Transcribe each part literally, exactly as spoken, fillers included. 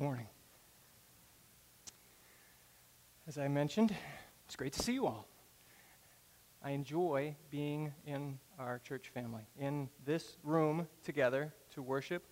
morning. As I mentioned, it's great to see you all. I enjoy being in our church family, in this room together to worship,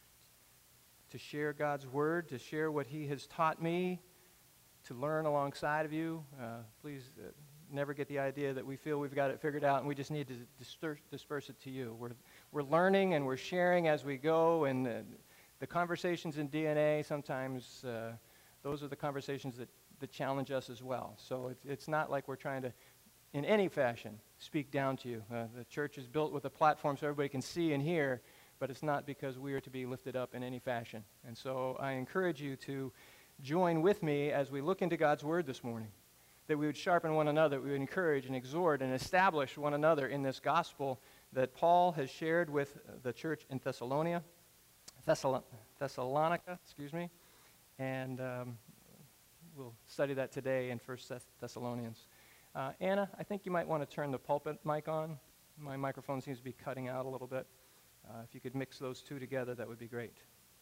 to share God's word, to share what he has taught me, to learn alongside of you. Uh, please uh, never get the idea that we feel we've got it figured out and we just need to disperse, disperse it to you. We're, we're learning and we're sharing as we go, and uh, the conversations in D N A, sometimes uh, those are the conversations that, that challenge us as well. So it's, it's not like we're trying to, in any fashion, speak down to you. Uh, the church is built with a platform so everybody can see and hear, but it's not because we are to be lifted up in any fashion. And so I encourage you to join with me as we look into God's word this morning, that we would sharpen one another, we would encourage and exhort and establish one another in this gospel that Paul has shared with the church in Thessalonica, Thessalon- Thessalonica, excuse me, and um, we'll study that today in First Thessalonians. Uh, Anna, I think you might want to turn the pulpit mic on. My microphone seems to be cutting out a little bit. Uh, if you could mix those two together, that would be great.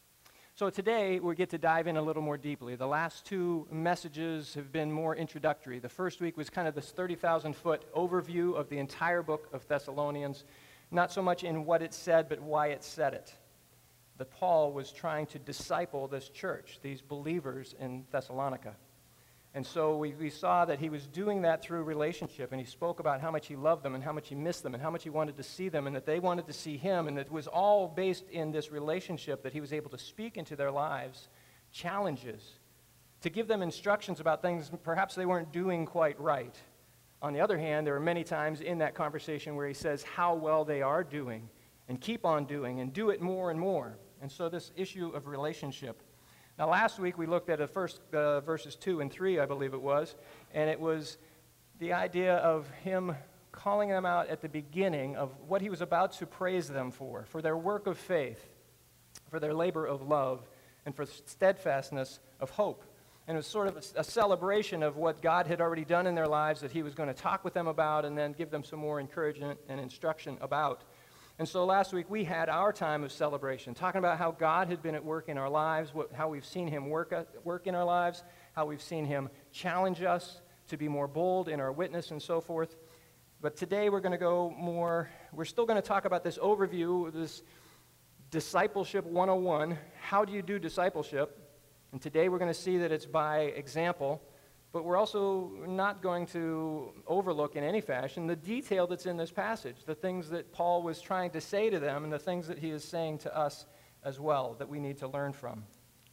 So today, we get to dive in a little more deeply. The last two messages have been more introductory. The first week was kind of this thirty thousand foot overview of the entire book of Thessalonians, not so much in what it said, but why it said it. That Paul was trying to disciple this church, these believers in Thessalonica. And so we, we saw that he was doing that through relationship, and he spoke about how much he loved them and how much he missed them and how much he wanted to see them and that they wanted to see him, and it was all based in this relationship that he was able to speak into their lives, challenges, to give them instructions about things perhaps they weren't doing quite right. On the other hand, there are many times in that conversation where he says how well they are doing and keep on doing and do it more and more. And so this issue of relationship. Now, last week we looked at the first uh, verses two and three, I believe it was, and it was the idea of him calling them out at the beginning of what he was about to praise them for, for their work of faith, for their labor of love, and for steadfastness of hope. And it was sort of a, a celebration of what God had already done in their lives that he was going to talk with them about and then give them some more encouragement and instruction about. And so last week we had our time of celebration, talking about how God had been at work in our lives, what, how we've seen him work, work in our lives, how we've seen him challenge us to be more bold in our witness and so forth. But today we're going to go more, we're still going to talk about this overview, this discipleship one oh one. How do you do discipleship? And today we're going to see that it's by example. But we're also not going to overlook in any fashion the detail that's in this passage, the things that Paul was trying to say to them and the things that he is saying to us as well that we need to learn from.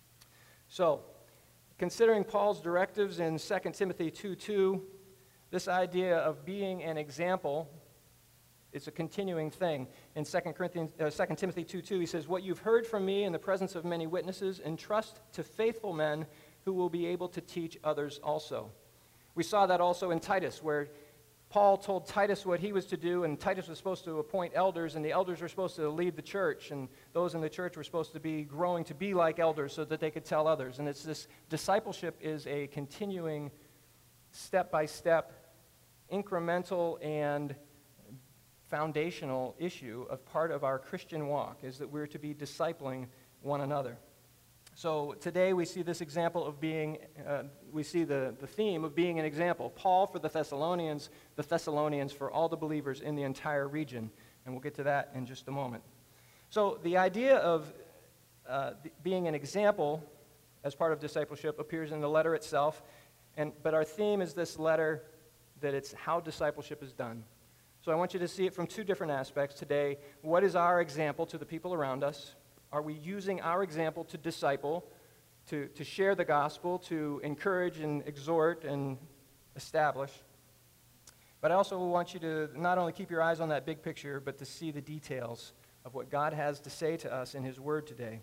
So, considering Paul's directives in Second Timothy two two, this idea of being an example is a continuing thing. In Second Corinthians, uh, Second Timothy two two, he says, "What you've heard from me in the presence of many witnesses, entrust to faithful men who will be able to teach others also." We saw that also in Titus, where Paul told Titus what he was to do, and Titus was supposed to appoint elders, and the elders were supposed to lead the church, and those in the church were supposed to be growing to be like elders so that they could tell others. And it's this discipleship is a continuing, step-by-step, incremental, and foundational issue of part of our Christian walk, is that we're to be discipling one another. So today we see this example of being, uh, we see the, the theme of being an example. Paul for the Thessalonians, the Thessalonians for all the believers in the entire region. And we'll get to that in just a moment. So the idea of uh, being an example as part of discipleship appears in the letter itself. And, but our theme is this letter, that it's how discipleship is done. So I want you to see it from two different aspects today. What is our example to the people around us? Are we using our example to disciple, to, to share the gospel, to encourage and exhort and establish? But I also want you to not only keep your eyes on that big picture, but to see the details of what God has to say to us in his word today.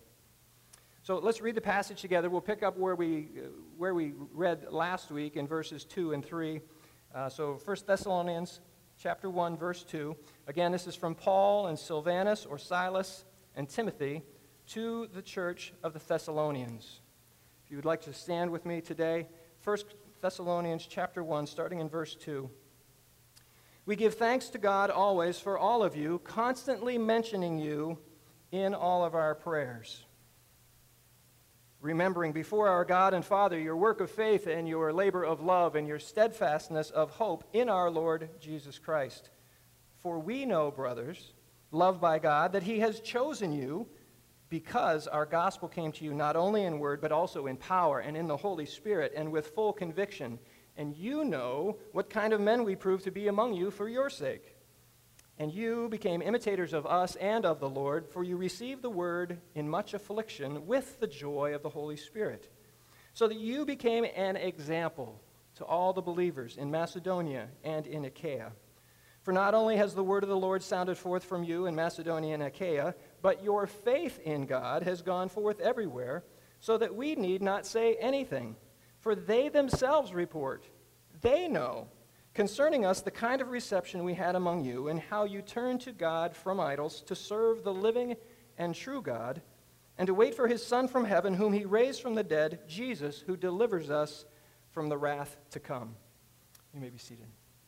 So let's read the passage together. We'll pick up where we, uh, where we read last week in verses two and three. Uh, so First Thessalonians chapter one, verse two. Again, this is from Paul and Silvanus or Silas and Timothy to the church of the Thessalonians. If you would like to stand with me today, First Thessalonians chapter one, starting in verse two. "We give thanks to God always for all of you, constantly mentioning you in all of our prayers." remembering before our God and Father your work of faith and your labor of love and your steadfastness of hope in our Lord Jesus Christ. For we know, brothers, loved by God, that he has chosen you because our gospel came to you not only in word, but also in power and in the Holy Spirit and with full conviction. And you know what kind of men we proved to be among you for your sake. And you became imitators of us and of the Lord, for you received the word in much affliction with the joy of the Holy Spirit, so that you became an example to all the believers in Macedonia and in Achaia. For not only has the word of the Lord sounded forth from you in Macedonia and Achaia, but your faith in God has gone forth everywhere, so that we need not say anything. For they themselves report, they know, concerning us the kind of reception we had among you, and how you turned to God from idols to serve the living and true God, and to wait for his Son from heaven, whom he raised from the dead, Jesus, who delivers us from the wrath to come. You may be seated.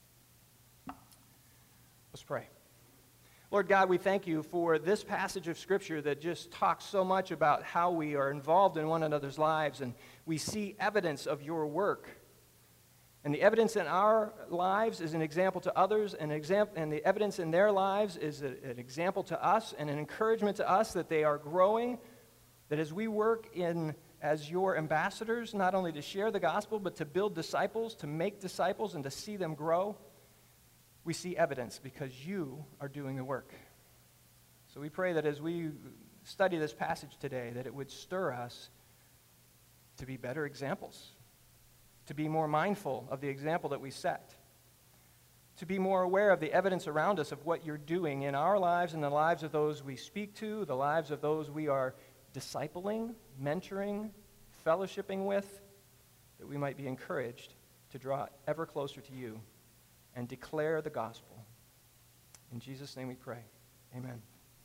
Let's pray. Lord God, we thank you for this passage of Scripture that just talks so much about how we are involved in one another's lives, and we see evidence of your work. And the evidence in our lives is an example to others, and, exam- and the evidence in their lives is a, an example to us and an encouragement to us that they are growing, that as we work in as your ambassadors, not only to share the gospel, but to build disciples, to make disciples, and to see them grow, we see evidence because you are doing the work. So we pray that as we study this passage today, that it would stir us to be better examples, to be more mindful of the example that we set, to be more aware of the evidence around us of what you're doing in our lives and the lives of those we speak to, the lives of those we are discipling, mentoring, fellowshipping with, that we might be encouraged to draw ever closer to you and declare the gospel. In Jesus' name we pray. Amen.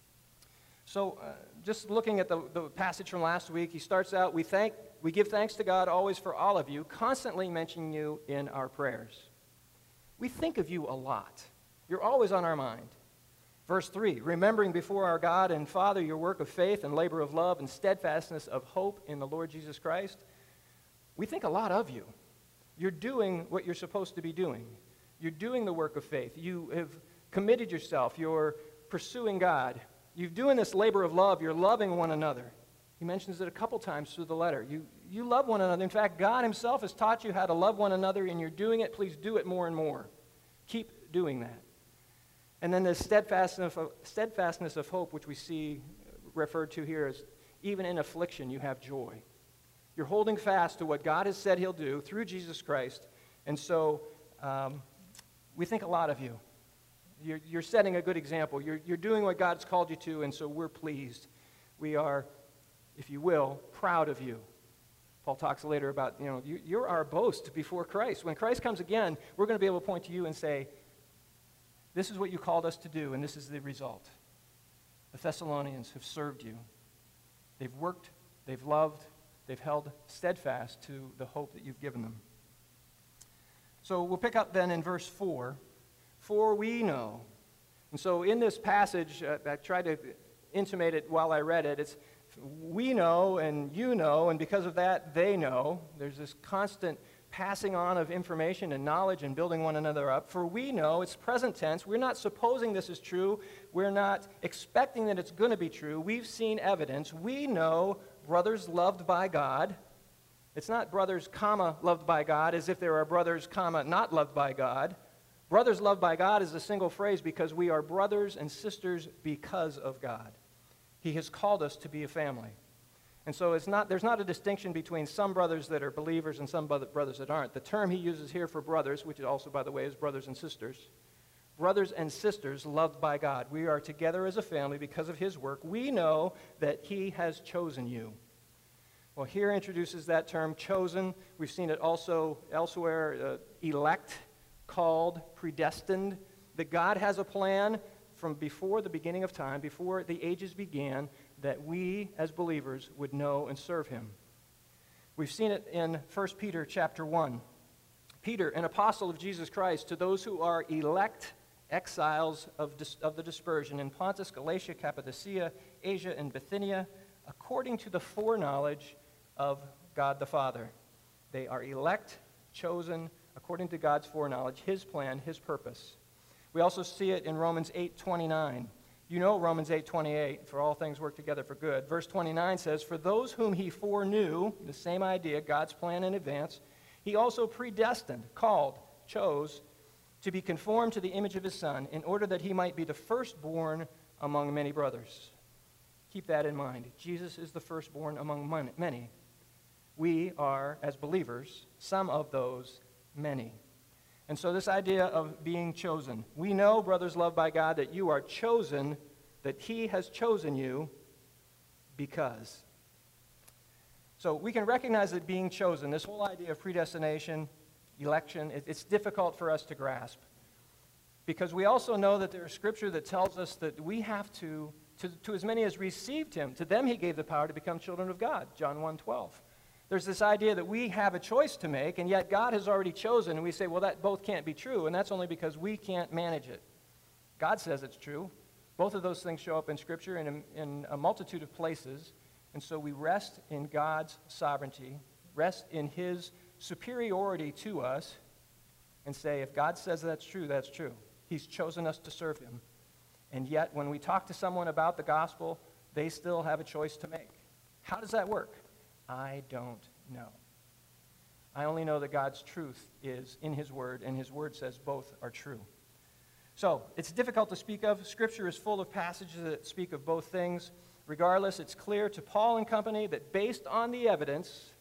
So uh, just looking at the, the passage from last week, he starts out, we thank, we give thanks to God always for all of you, constantly mentioning you in our prayers. We think of you a lot. You're always on our mind. Verse three, remembering before our God and Father your work of faith and labor of love and steadfastness of hope in the Lord Jesus Christ. We think a lot of you. You're doing what you're supposed to be doing. You're doing the work of faith. You have committed yourself. You're pursuing God. You're doing this labor of love. You're loving one another. He mentions it a couple times through the letter. You, you love one another. In fact, God himself has taught you how to love one another, and you're doing it. Please do it more and more. Keep doing that. And then the steadfastness of, steadfastness of hope, which we see referred to here as even in affliction, you have joy. You're holding fast to what God has said he'll do through Jesus Christ. And so um, we think a lot of you. You're, you're setting a good example. You're, you're doing what God's called you to, and so we're pleased. We are, if you will, proud of you. Paul talks later about, you know, you, you're our boast before Christ. When Christ comes again, we're going to be able to point to you and say, this is what you called us to do, and this is the result. The Thessalonians have served you. They've worked, they've loved, they've held steadfast to the hope that you've given them. So we'll pick up then in verse four. For we know. And so in this passage, uh, I tried to intimate it while I read it. It's we know and you know, and because of that, they know. There's this constant passing on of information and knowledge and building one another up. For we know, it's present tense. We're not supposing this is true. We're not expecting that it's going to be true. We've seen evidence. We know brothers loved by God. It's not brothers, comma, loved by God, as if there are brothers, comma, not loved by God. Brothers loved by God is a single phrase because we are brothers and sisters because of God. He has called us to be a family. And so it's not, there's not a distinction between some brothers that are believers and some brothers that aren't. The term he uses here for brothers, which also, by the way, is brothers and sisters, brothers and sisters loved by God. We are together as a family because of his work. We know that he has chosen you. Well, here introduces that term, chosen. We've seen it also elsewhere, uh, elect, called, predestined, that God has a plan from before the beginning of time, before the ages began, that we as believers would know and serve him. We've seen it in First Peter chapter one. Peter, an apostle of Jesus Christ, to those who are elect exiles of, dis- of the dispersion in Pontus, Galatia, Cappadocia, Asia, and Bithynia, according to the foreknowledge of God the Father. They are elect, chosen, according to God's foreknowledge, his plan, his purpose. We also see it in Romans eight twenty-nine. You know Romans eight twenty-eight, for all things work together for good. Verse twenty-nine says, for those whom he foreknew, the same idea, God's plan in advance, he also predestined, called, chose, to be conformed to the image of his Son, in order that he might be the firstborn among many brothers. Keep that in mind. Jesus is the firstborn among many. We are, as believers, some of those many. And so this idea of being chosen. We know, brothers loved by God, that you are chosen, that he has chosen you because. So we can recognize that being chosen, this whole idea of predestination, election, it, it's difficult for us to grasp. Because we also know that there is scripture that tells us that we have to, to, to as many as received him, to them he gave the power to become children of God, John one twelve. There's this idea that we have a choice to make, and yet God has already chosen, and we say, well, that both can't be true, and that's only because we can't manage it. God says it's true. Both of those things show up in Scripture in a, in a multitude of places, and so we rest in God's sovereignty, rest in his superiority to us, and say, if God says that's true, that's true. He's chosen us to serve him. And yet, when we talk to someone about the gospel, they still have a choice to make. How does that work? I don't know. I only know that God's truth is in his word, and his word says both are true. So, it's difficult to speak of. Scripture is full of passages that speak of both things. Regardless, it's clear to Paul and company that based on the evidence,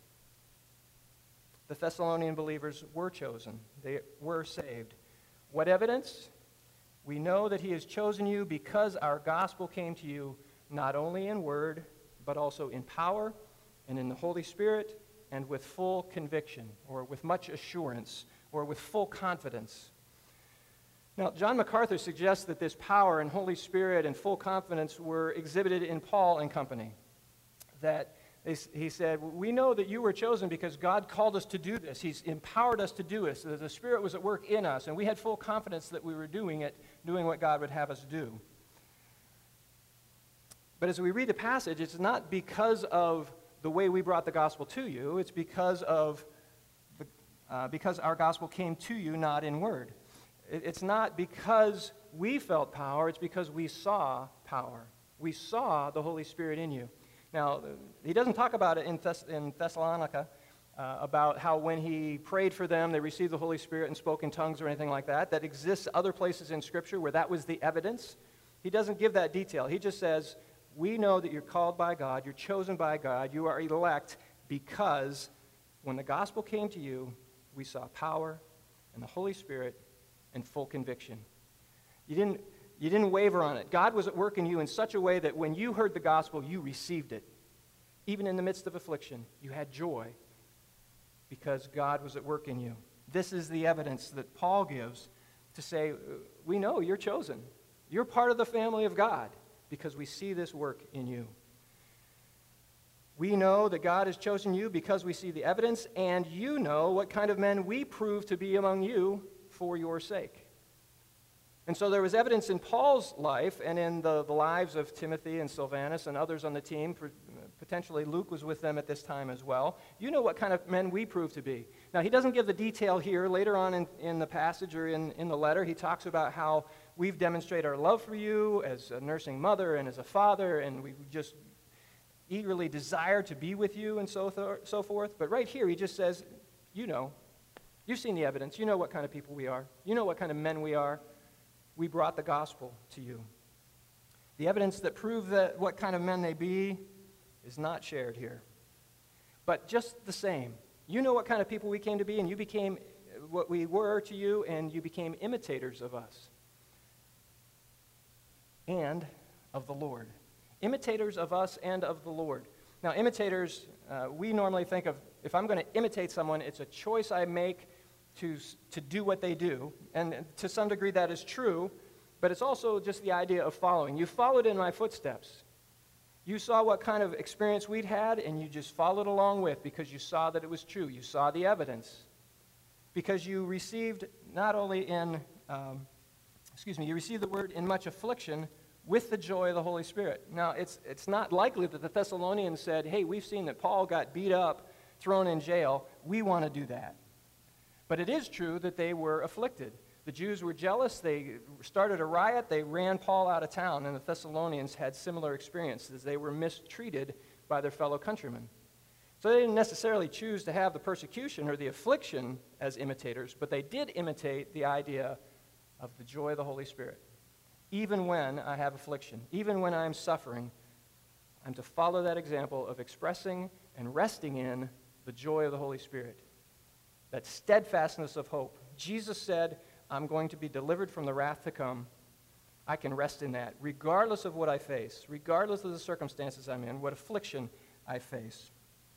the Thessalonian believers were chosen. They were saved. What evidence? We know that he has chosen you because our gospel came to you not only in word, but also in power and in the Holy Spirit, and with full conviction, or with much assurance, or with full confidence. Now, John MacArthur suggests that this power and Holy Spirit and full confidence were exhibited in Paul and company. That he said, we know that you were chosen because God called us to do this. He's empowered us to do this. The Spirit was at work in us, and we had full confidence that we were doing it, doing what God would have us do. But as we read the passage, it's not because of the way we brought the gospel to you. It's because of the, uh, because our gospel came to you not in word. It, it's not because we felt power. It's because we saw power. We saw the Holy Spirit in you. Now, he doesn't talk about it in, Thess- in Thessalonica, uh, about how when he prayed for them, they received the Holy Spirit and spoke in tongues or anything like that. That exists other places in Scripture where that was the evidence. He doesn't give that detail. He just says, we know that you're called by God, you're chosen by God, you are elect because when the gospel came to you, we saw power and the Holy Spirit and full conviction. You didn't, you didn't waver on it. God was at work in you in such a way that when you heard the gospel, you received it. Even in the midst of affliction, you had joy because God was at work in you. This is the evidence that Paul gives to say, we know you're chosen. You're part of the family of God, because we see this work in you. We know that God has chosen you because we see the evidence, and you know what kind of men we prove to be among you for your sake. And so there was evidence in Paul's life and in the, the lives of Timothy and Silvanus and others on the team. Potentially Luke was with them at this time as well. You know what kind of men we prove to be. Now, he doesn't give the detail here. Later on in, in the passage or in, in the letter, he talks about how we've demonstrated our love for you as a nursing mother and as a father, and we just eagerly desire to be with you and so, th- so forth. But right here, he just says, you know, you've seen the evidence. You know what kind of people we are. You know what kind of men we are. We brought the gospel to you. The evidence that proves that what kind of men they be is not shared here. But just the same, you know what kind of people we came to be, and you became what we were to you, and you became imitators of us and of the Lord. Imitators of us and of the Lord. Now, imitators, uh, we normally think of, if I'm going to imitate someone, it's a choice I make to, to do what they do. And to some degree that is true, but it's also just the idea of following. You followed in my footsteps. You saw what kind of experience we'd had, and you just followed along with because you saw that it was true. You saw the evidence. Because you received not only in, um, excuse me, you received the word in much affliction with the joy of the Holy Spirit. Now, it's, it's not likely that the Thessalonians said, hey, we've seen that Paul got beat up, thrown in jail. We want to do that. But it is true that they were afflicted. The Jews were jealous. They started a riot. They ran Paul out of town, and the Thessalonians had similar experiences. They were mistreated by their fellow countrymen. So they didn't necessarily choose to have the persecution or the affliction as imitators, but they did imitate the idea of the joy of the Holy Spirit. Even when I have affliction, even when I'm suffering, I'm to follow that example of expressing and resting in the joy of the Holy Spirit, that steadfastness of hope. Jesus said, I'm going to be delivered from the wrath to come. I can rest in that, regardless of what I face, regardless of the circumstances I'm in, what affliction I face.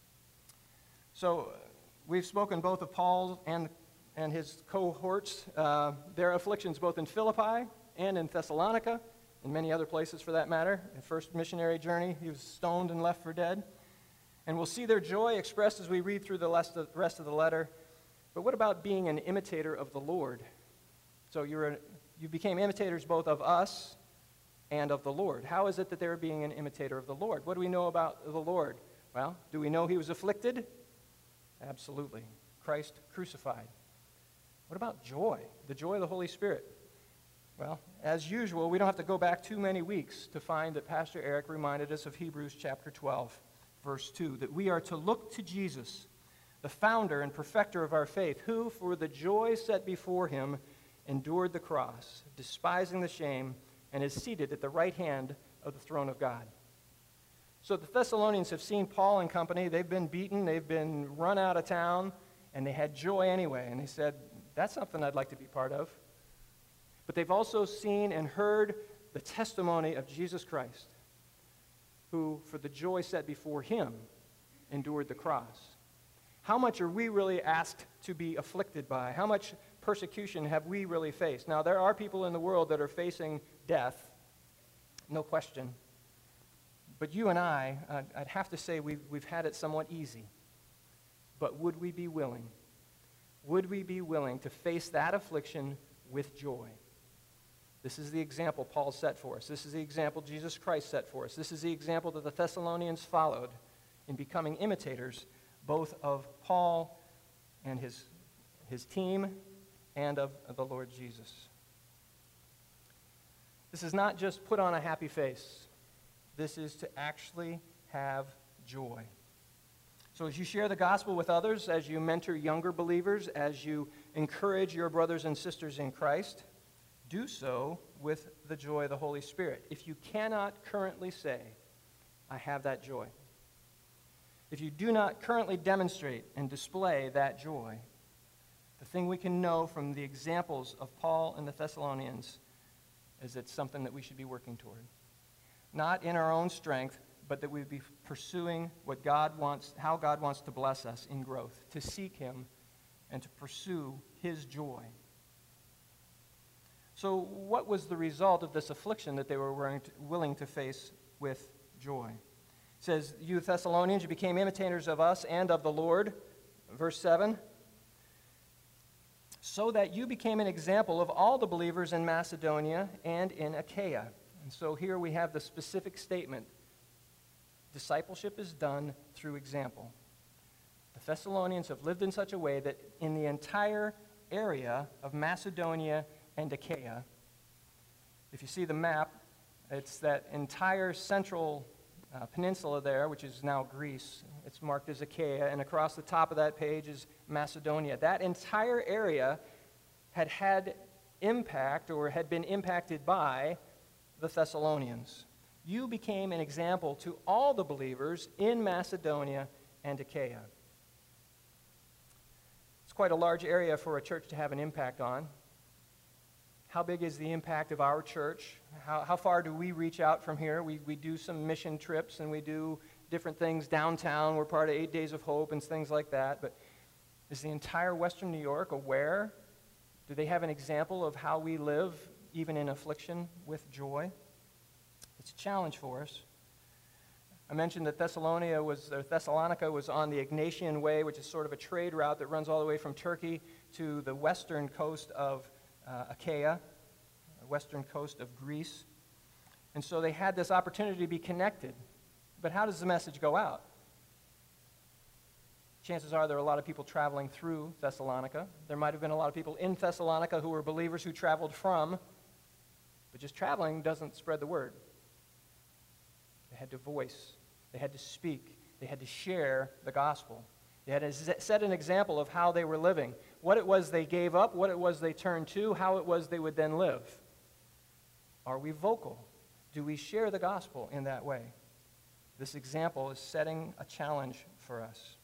So we've spoken both of Paul and, and his cohorts, uh, their afflictions both in Philippi and in Thessalonica, and many other places for that matter. The first missionary journey, he was stoned and left for dead. And we'll see their joy expressed as we read through the rest of the letter. But what about being an imitator of the Lord? So you're a, you became imitators both of us and of the Lord. How is it that they're being an imitator of the Lord? What do we know about the Lord? Well, do we know he was afflicted? Absolutely. Christ crucified. What about joy? The joy of the Holy Spirit. Well, as usual, we don't have to go back too many weeks to find that Pastor Eric reminded us of Hebrews chapter twelve, verse two, that we are to look to Jesus, the founder and perfecter of our faith, who, for the joy set before him, endured the cross, despising the shame, and is seated at the right hand of the throne of God. So the Thessalonians have seen Paul and company. They've been beaten. They've been run out of town, and they had joy anyway. And they said, that's something I'd like to be part of. But they've also seen and heard the testimony of Jesus Christ, who, for the joy set before him, endured the cross. How much are we really asked to be afflicted by? How much persecution have we really faced? Now, there are people in the world that are facing death, no question. But you and I, I'd, I'd have to say we've, we've had it somewhat easy. But would we be willing? Would we be willing to face that affliction with joy? This is the example Paul set for us. This is the example Jesus Christ set for us. This is the example that the Thessalonians followed in becoming imitators both of Paul and his, his team and of, of the Lord Jesus. This is not just put on a happy face. This is to actually have joy. So as you share the gospel with others, as you mentor younger believers, as you encourage your brothers and sisters in Christ, do so with the joy of the Holy Spirit. If you cannot currently say, I have that joy, if you do not currently demonstrate and display that joy, the thing we can know from the examples of Paul and the Thessalonians is it's something that we should be working toward. Not in our own strength, but that we be pursuing what God wants, how God wants to bless us in growth, to seek him and to pursue his joy. So what was the result of this affliction that they were willing to, willing to face with joy? It says, you Thessalonians, you became imitators of us and of the Lord. Verse seven. So that you became an example of all the believers in Macedonia and in Achaia. And so here we have the specific statement. Discipleship is done through example. The Thessalonians have lived in such a way that in the entire area of Macedonia and Achaia, if you see the map, it's that entire central uh, peninsula there, which is now Greece. It's marked as Achaia, and across the top of that page is Macedonia. That entire area had had impact or had been impacted by the Thessalonians. You became an example to all the believers in Macedonia and Achaia. It's quite a large area for a church to have an impact on. How big is the impact of our church? How, how far do we reach out from here? We, we do some mission trips and we do different things downtown. We're part of Eight Days of Hope and things like that. But is the entire Western New York aware? Do they have an example of how we live, even in affliction, with joy? It's a challenge for us. I mentioned that Thessalonica was, or Thessalonica was on the Egnatian Way, which is sort of a trade route that runs all the way from Turkey to the western coast of uh, Achaia, the western coast of Greece. And so they had this opportunity to be connected. But how does the message go out? Chances are there are a lot of people traveling through Thessalonica. There might have been a lot of people in Thessalonica who were believers who traveled from, but just traveling doesn't spread the word. They had to voice, they had to speak, they had to share the gospel. They had to set an example of how they were living, what it was they gave up, what it was they turned to, how it was they would then live. Are we vocal? Do we share the gospel in that way? This example is setting a challenge for us.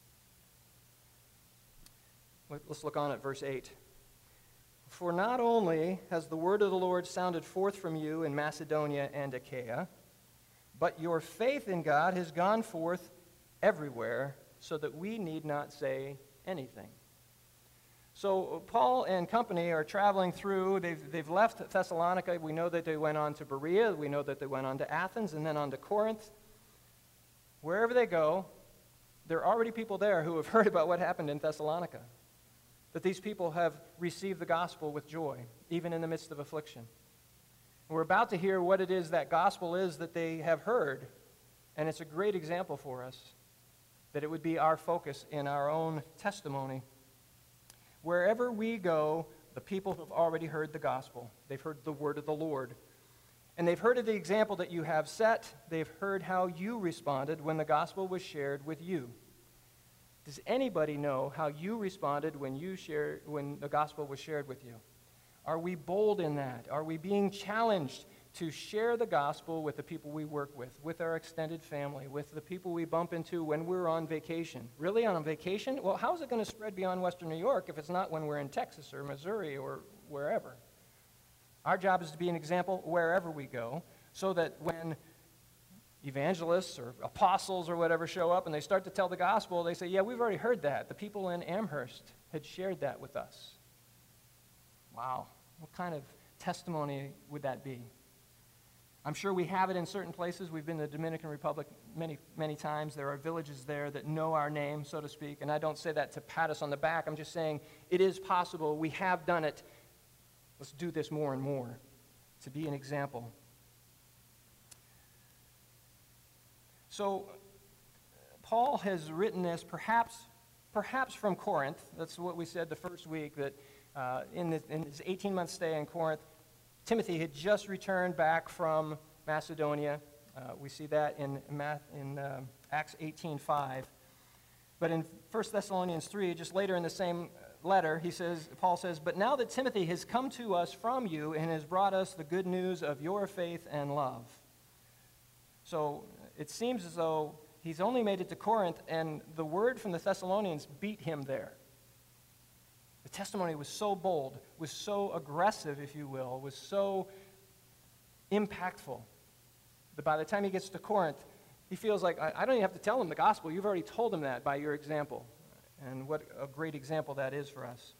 Let's look on at verse eight. For not only has the word of the Lord sounded forth from you in Macedonia and Achaia, but your faith in God has gone forth everywhere, so that we need not say anything. So Paul and company are traveling through. They've, they've left Thessalonica. We know that they went on to Berea. We know that they went on to Athens and then on to Corinth. Wherever they go, there are already people there who have heard about what happened in Thessalonica. That these people have received the gospel with joy, even in the midst of affliction. We're about to hear what it is that gospel is that they have heard, and it's a great example for us, that it would be our focus in our own testimony. Wherever we go, the people have already heard the gospel. They've heard the word of the Lord. And they've heard of the example that you have set. They've heard how you responded when the gospel was shared with you. Does anybody know how you responded when you shared, when the gospel was shared with you? Are we bold in that? Are we being challenged to share the gospel with the people we work with, with our extended family, with the people we bump into when we're on vacation? Really, on a vacation? Well, how is it going to spread beyond Western New York if it's not when we're in Texas or Missouri or wherever? Our job is to be an example wherever we go, so that when evangelists or apostles or whatever show up and they start to tell the gospel, they say, yeah, we've already heard that. The people in Amherst had shared that with us. Wow, what kind of testimony would that be? I'm sure we have it in certain places. We've been to the Dominican Republic many, many times. There are villages there that know our name, so to speak, and I don't say that to pat us on the back. I'm just saying it is possible. We have done it. Let's do this more and more to be an example. So Paul has written this perhaps, perhaps from Corinth. That's what we said the first week, that uh, in, this, in his eighteen-month stay in Corinth, Timothy had just returned back from Macedonia. Uh, we see that in, in uh, Acts eighteen five. But in First Thessalonians three, just later in the same letter, he says, Paul says, but now that Timothy has come to us from you and has brought us the good news of your faith and love. So it seems as though he's only made it to Corinth, and the word from the Thessalonians beat him there. The testimony was so bold, was so aggressive, if you will, was so impactful, that by the time he gets to Corinth, he feels like, I, I don't even have to tell him the gospel. You've already told him that by your example. And what a great example that is for us.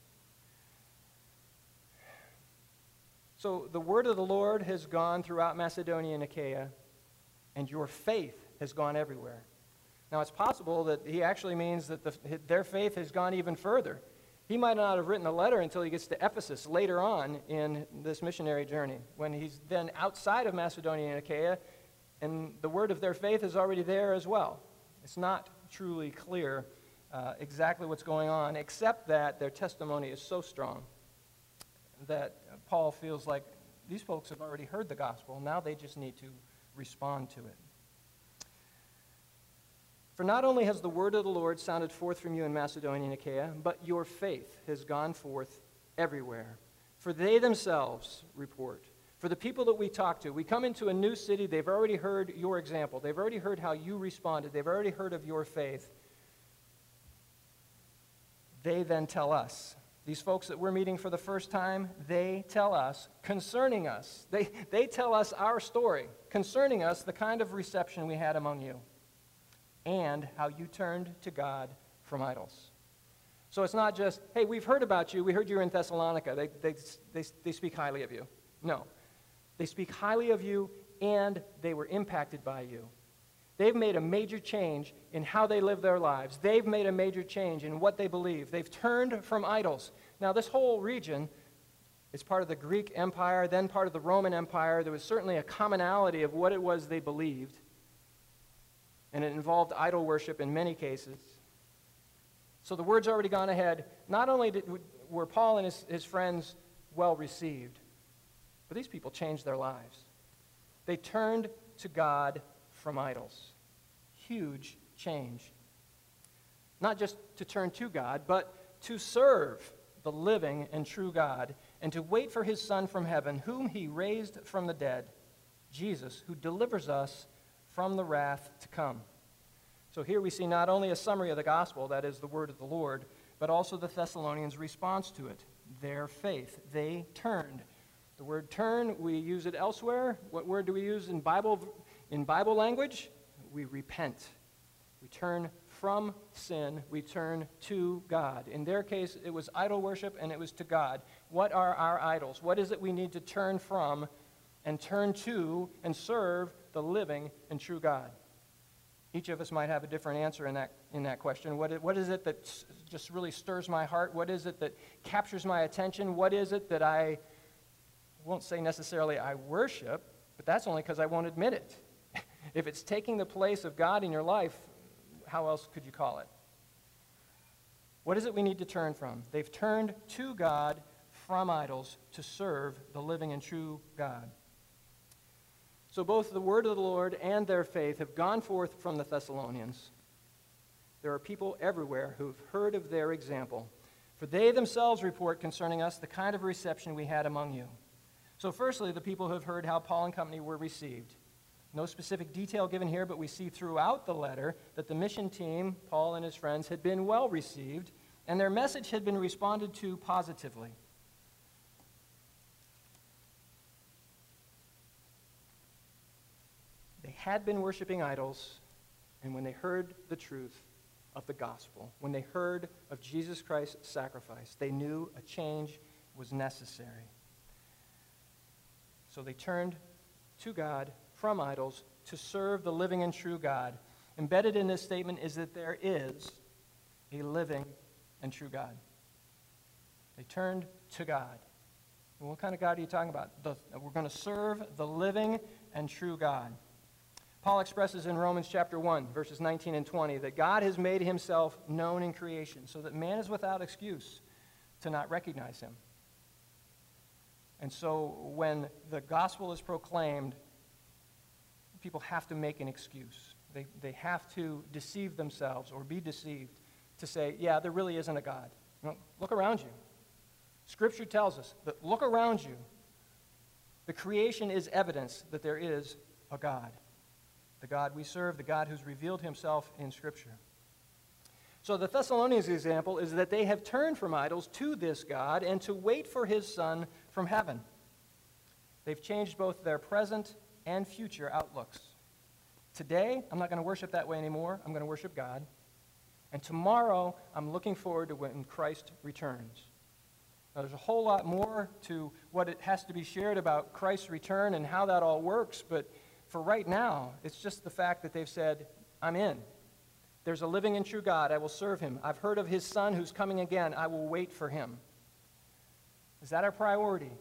So the word of the Lord has gone throughout Macedonia and Achaia, and your faith has gone everywhere. Now, it's possible that he actually means that the, their faith has gone even further. He might not have written a letter until he gets to Ephesus later on in this missionary journey, when he's then outside of Macedonia and Achaia, and the word of their faith is already there as well. It's not truly clear uh, exactly what's going on, except that their testimony is so strong that Paul feels like these folks have already heard the gospel. Now they just need to respond to it. For not only has the word of the Lord sounded forth from you in Macedonia and Achaia, but your faith has gone forth everywhere. For they themselves report. For the people that we talk to, we come into a new city, they've already heard your example. They've already heard how you responded. They've already heard of your faith. They then tell us. These folks that we're meeting for the first time, they tell us concerning us. They, they tell us our story concerning us, the kind of reception we had among you, and how you turned to God from idols. So it's not just, hey, we've heard about you. We heard you were in Thessalonica. They, they, they, they speak highly of you. No. They speak highly of you, and they were impacted by you. They've made a major change in how they live their lives. They've made a major change in what they believe. They've turned from idols. Now, this whole region It's part of the Greek Empire, then part of the Roman Empire. There was certainly a commonality of what it was they believed, and it involved idol worship in many cases. So the word's already gone ahead. Not only did, were Paul and his, his friends well received, but these people changed their lives. They turned to God from idols. Huge change. Not just to turn to God, but to serve the living and true God, and to wait for his Son from heaven, whom he raised from the dead, Jesus, who delivers us from the wrath to come. So here we see not only a summary of the gospel, that is the word of the Lord, but also the Thessalonians' response to it, their faith. They turned. The word turn, we use it elsewhere. What word do we use in Bible, in Bible language? We repent. We turn from sin. We turn to God. In their case, it was idol worship, and it was to God. What are our idols? What is it we need to turn from and turn to and serve the living and true God? Each of us might have a different answer in that, in that question. What is, what is it that s- just really stirs my heart? What is it that captures my attention? What is it that I won't say necessarily I worship, but that's only because I won't admit it. If it's taking the place of God in your life, how else could you call it? What is it we need to turn from? They've turned to God from idols to serve the living and true God. So both the word of the Lord and their faith have gone forth from the Thessalonians. There are people everywhere who've heard of their example, for they themselves report concerning us the kind of reception we had among you. So firstly, the people who have heard how Paul and company were received. No specific detail given here, but we see throughout the letter that the mission team, Paul and his friends, had been well received, and their message had been responded to positively. They had been worshiping idols, and when they heard the truth of the gospel, when they heard of Jesus Christ's sacrifice, they knew a change was necessary. So they turned to God from idols to serve the living and true God. Embedded in this statement is that there is a living and true God. They turned to God. And what kind of God are you talking about? The, we're going to serve the living and true God. Paul expresses in Romans chapter one, verses nineteen and twenty, that God has made himself known in creation so that man is without excuse to not recognize him. And so when the gospel is proclaimed, people have to make an excuse. They, they have to deceive themselves or be deceived to say, yeah, there really isn't a God. You know, look around you. Scripture tells us that look around you. The creation is evidence that there is a God. The God we serve, the God who's revealed himself in Scripture. So the Thessalonians' example is that they have turned from idols to this God and to wait for his Son from heaven. They've changed both their present and future outlooks. Today, I'm not going to worship that way anymore. I'm going to worship God. And tomorrow, I'm looking forward to when Christ returns. Now, there's a whole lot more to what it has to be shared about Christ's return and how that all works, but for right now, it's just the fact that they've said, I'm in. There's a living and true God. I will serve him. I've heard of his Son who's coming again. I will wait for him. Is that our priority?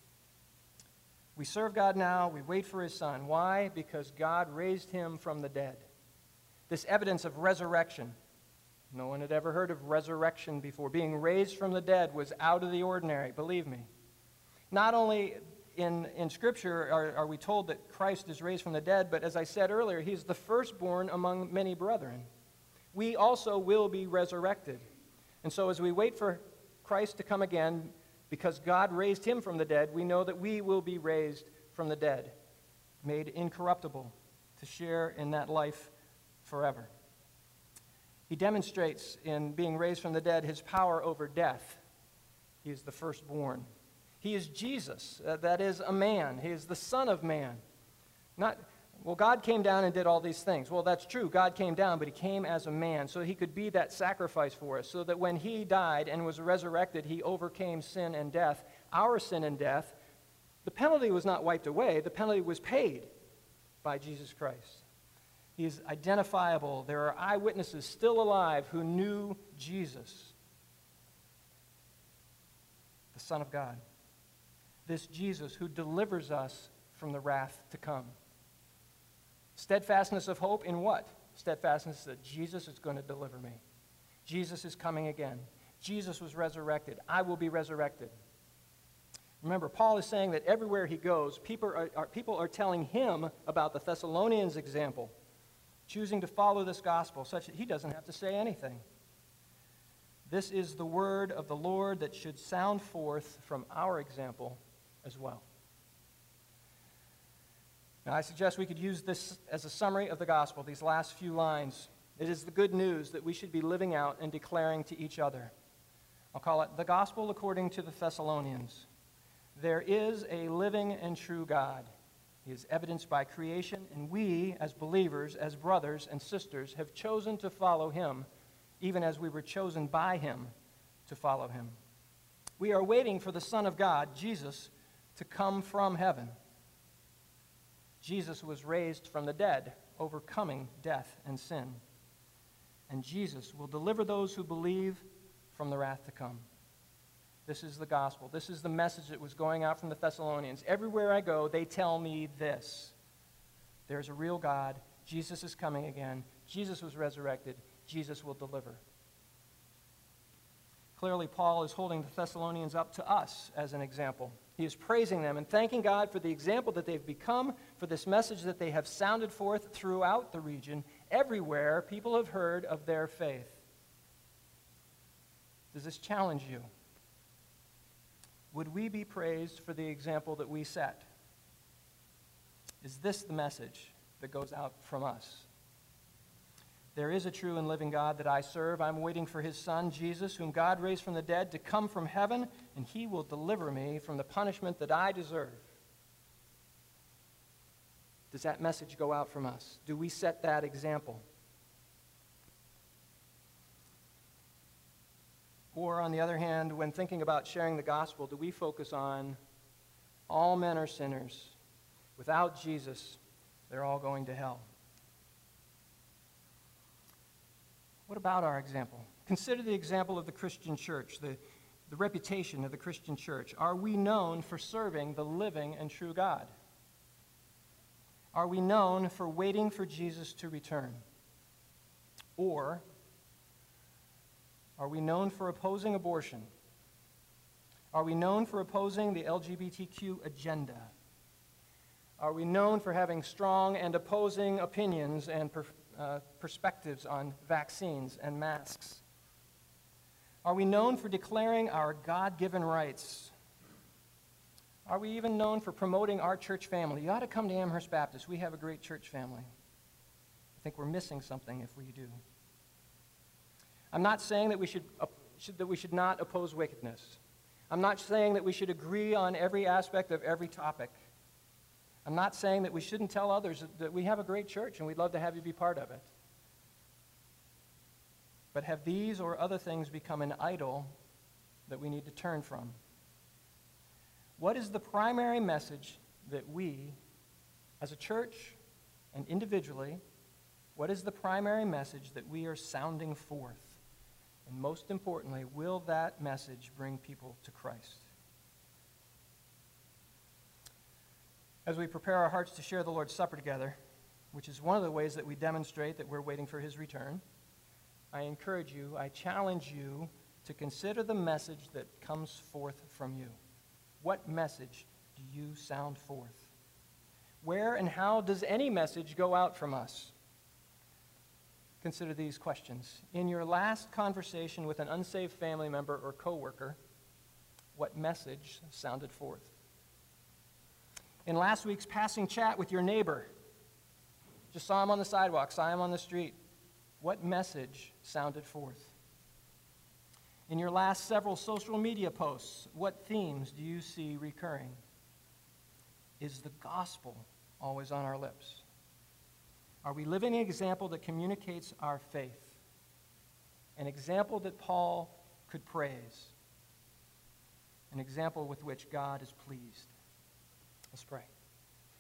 We serve God now. We wait for his Son. Why? Because God raised him from the dead. This evidence of resurrection. No one had ever heard of resurrection before. Being raised from the dead was out of the ordinary, believe me. Not only in, in Scripture are, are we told that Christ is raised from the dead, but as I said earlier, he's the firstborn among many brethren. We also will be resurrected. And so as we wait for Christ to come again, because God raised him from the dead, we know that we will be raised from the dead, made incorruptible, to share in that life forever. He demonstrates in being raised from the dead his power over death. He is the firstborn. He is Jesus, uh, that is a man. He is the Son of Man. Not, well, God came down and did all these things. Well, that's true. God came down, but he came as a man so he could be that sacrifice for us, so that when he died and was resurrected, he overcame sin and death, our sin and death. The penalty was not wiped away. The penalty was paid by Jesus Christ. He is identifiable. There are eyewitnesses still alive who knew Jesus, the Son of God. this Jesus who delivers us from the wrath to come. Steadfastness of hope in what? Steadfastness that Jesus is going to deliver me. Jesus is coming again. Jesus was resurrected. I will be resurrected. Remember, Paul is saying that everywhere he goes, people are, are, people are telling him about the Thessalonians' example, choosing to follow this gospel such that he doesn't have to say anything. This is the word of the Lord that should sound forth from our example as well. Now, I suggest we could use this as a summary of the gospel, these last few lines. It is the good news that we should be living out and declaring to each other. I'll call it the gospel according to the Thessalonians. There is a living and true God. He is evidenced by creation, and we, as believers, as brothers and sisters, have chosen to follow him, even as we were chosen by him to follow him. We are waiting for the Son of God, Jesus, to come from heaven. Jesus was raised from the dead, overcoming death and sin. And Jesus will deliver those who believe from the wrath to come. This is the gospel. This is the message that was going out from the Thessalonians. Everywhere I go, they tell me this. There's a real God. Jesus is coming again. Jesus was resurrected. Jesus will deliver. Clearly, Paul is holding the Thessalonians up to us as an example. He is praising them and thanking God for the example that they've become, for this message that they have sounded forth throughout the region. Everywhere, people have heard of their faith. Does this challenge you? Would we be praised for the example that we set? Is this the message that goes out from us? There is a true and living God that I serve. I'm waiting for his Son, Jesus, whom God raised from the dead, to come from heaven, and he will deliver me from the punishment that I deserve. Does that message go out from us? Do we set that example? Or, on the other hand, when thinking about sharing the gospel, do we focus on all men are sinners? Without Jesus, they're all going to hell. What about our example? Consider the example of the Christian church, the, the reputation of the Christian church. Are we known for serving the living and true God? Are we known for waiting for Jesus to return? Or are we known for opposing abortion? Are we known for opposing the L G B T Q agenda? Are we known for having strong and opposing opinions and per, uh, perspectives on vaccines and masks? Are we known for declaring our God-given rights? Are we even known for promoting our church family? You ought to come to Amherst Baptist. We have a great church family. I think we're missing something if we do. I'm not saying that we should, uh, should, that we should not oppose wickedness. I'm not saying that we should agree on every aspect of every topic. I'm not saying that we shouldn't tell others that, that we have a great church and we'd love to have you be part of it. But have these or other things become an idol that we need to turn from? What is the primary message that we, as a church and individually, what is the primary message that we are sounding forth? And most importantly, will that message bring people to Christ? As we prepare our hearts to share the Lord's Supper together, which is one of the ways that we demonstrate that we're waiting for his return, I encourage you, I challenge you to consider the message that comes forth from you. What message do you sound forth? Where and how does any message go out from us? Consider these questions. In your last conversation with an unsaved family member or coworker, what message sounded forth? In last week's passing chat with your neighbor, just saw him on the sidewalk, saw him on the street, what message sounded forth? In your last several social media posts, what themes do you see recurring? Is the gospel always on our lips? Are we living an example that communicates our faith? An example that Paul could praise? An example with which God is pleased? Let's pray.